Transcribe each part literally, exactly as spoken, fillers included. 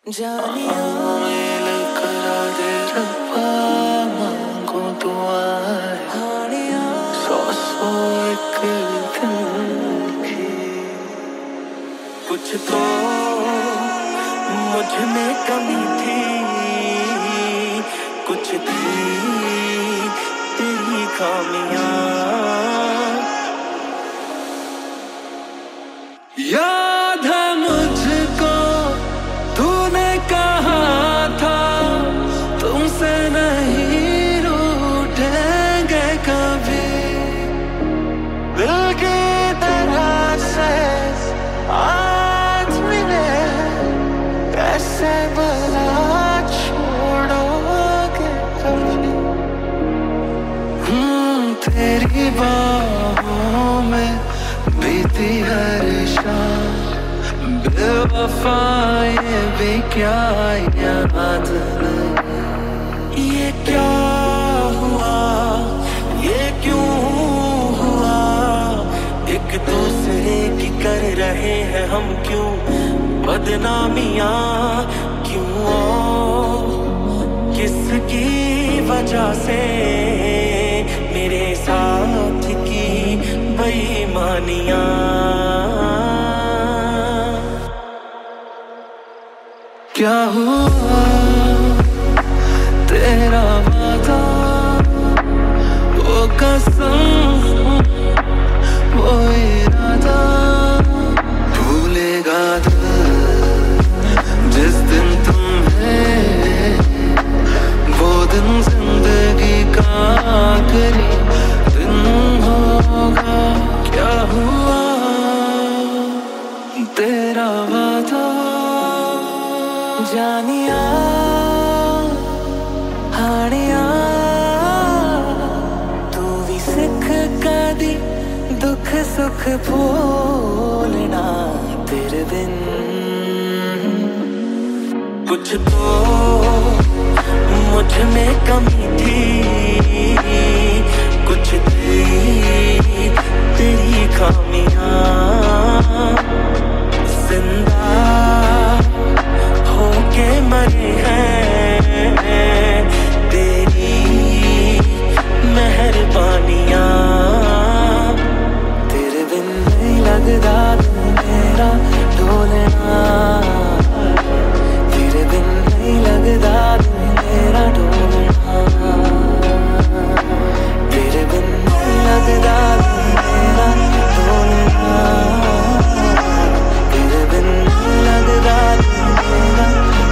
जानिया मेल करा दे रब्बा, मांगो दुआएं हानिया सौ सौ एक दिन की। कुछ तो मुझ में कमी थी, कुछ थी तेरी खामियां। याद है मुझको तूने कहा था, तुमसे नहीं रूठेंगे कभी। दिल की तरह से आज मिले, कैसे भला छोड़ोगे कभी। हम्म तेरी बाहों में बीती हर शाम, बेवफा ये भी क्या याद नहीं। ये क्या हुआ, ये क्यों हुआ, एक दूसरे की कर रहे हैं हम क्यों बदनामियां। क्यों किसकी वजह से मेरे साथ की बेईमानियां। क्या हुआ तेरा वादा, वो कसम वो इरादा, भूलेगा दिल जिस दिन तुम्हें, वो दिन जिंदगी का आखिरी दिन होगा। क्या हुआ तेरा वादा, जानिया हानिया तू भी सिख कदी दुख सुख भूलना। तेरे बिन कुछ तो मुझ में कमी थी, कुछ थी तेरी खामियां। जिंदा होके मरे हैं तेरी मेहरबानियां। तेरे बिन नहीं लगदा दिल मेरा ढोलना, तेरे बिन नहीं लगदा दिल मेरा ढोलना, तेरे बिन नहीं लगदा दिल मेरा ढोलना, तेरे बिन नहीं लगदा दिल मेरा।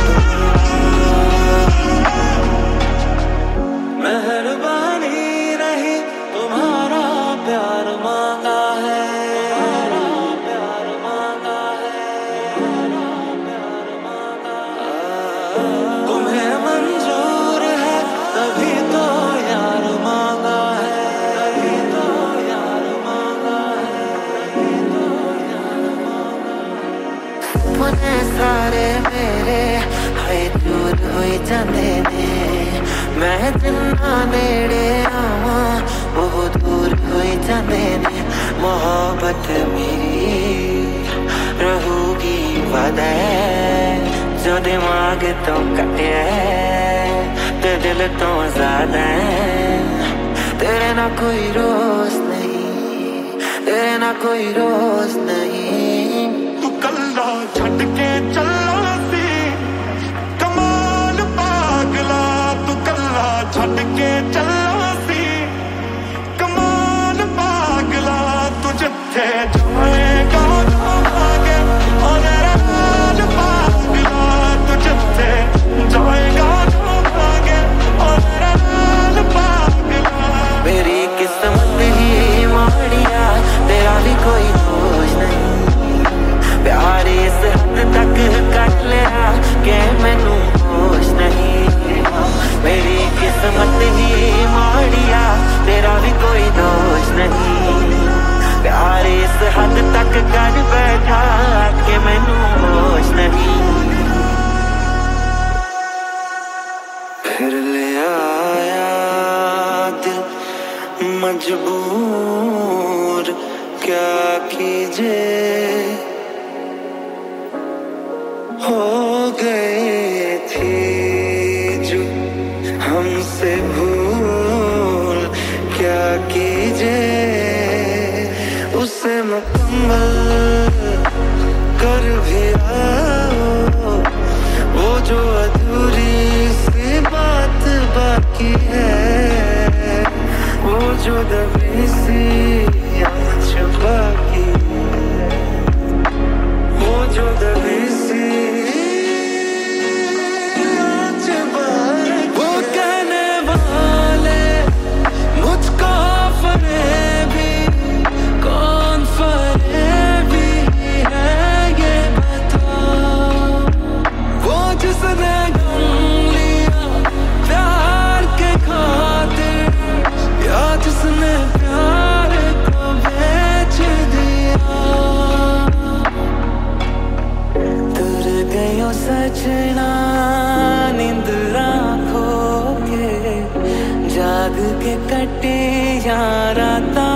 मेहरबानी नहीं तुम्हारा प्यार मांगा है, प्यार मांगा है, प्यार मांगा है। तुम्हें मंजूर है तभी तो यार मांगा है, तभी तो यार मांगा है, तभी तो यार मांगा है। सपने सारे मेरे हाय दूर होई जांदे ने, मैं जिन्ना नेड़े आवा वो दूर होई जांदे ने। मोहब्बत मेरी रहूगी वादा है, जो दिमाग तो कटे ते दिल तो ज्यादा है। तेरे ना कोई रोज नहीं, तेरे ना कोई रोज नहीं। तू कल्ला छड़ के चला सी कमाल पागला, तू कल्ला छड़ के चला सी कमाल पागला। तू जिथे जाएगा जाओगे और राज पागला, तू जिथे जाएगा जाओगे और राज पागला। मेरी किस्मत ही माड़िया, तेरा भी कोई दोष नहीं। प्यार इस हद तक कर लिया कि मैनू होश नहीं। मेरी किस्मत ही माड़िया, तेरा भी कोई दोष नहीं। प्यार इस हद तक कर बैठा कि मैनू होश नहीं। फिर ले आया दिल मजबूर, क्या कीजिए हो गए की है वो जो दबी सी आँच बाकी है, वो जो दबी सी आँच बाकी। वो कहने वाले मुझको फरेबी, कौन फरेबी है ये बता। वो जिसने जिसने प्यार को बेच दिया। तुर गयो सजना नींद आँखों के, जाग के कटे यार राता।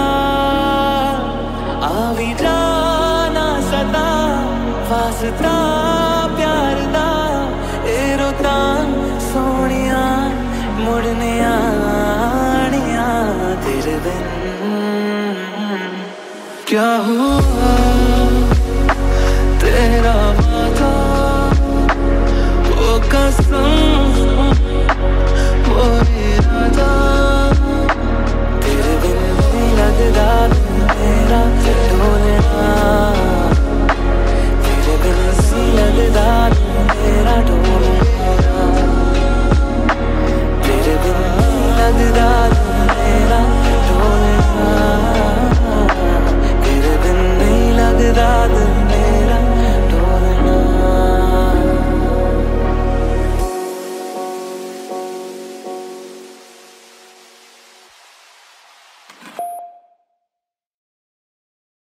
आवी जाना सदा वास्ता प्यार दा, ए रोता सोनिया मुड़ने आनिया तेरे बिन क्या हुआ।